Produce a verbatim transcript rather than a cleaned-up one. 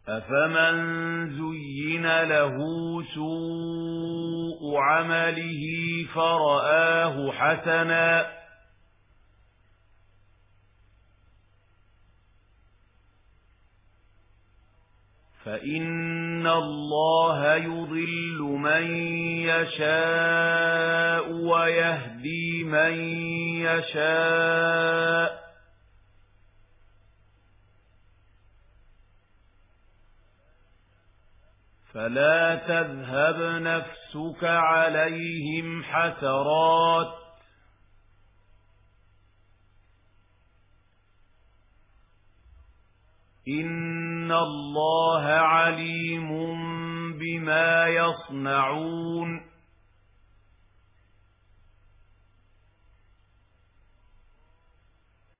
أفمن زين له سوء عمله فرآه حسنا فإن الله يضل من يشاء ويهدي من يشاء فلا تذهب نفسك عليهم حسرات إن الله عليم بما يصنعون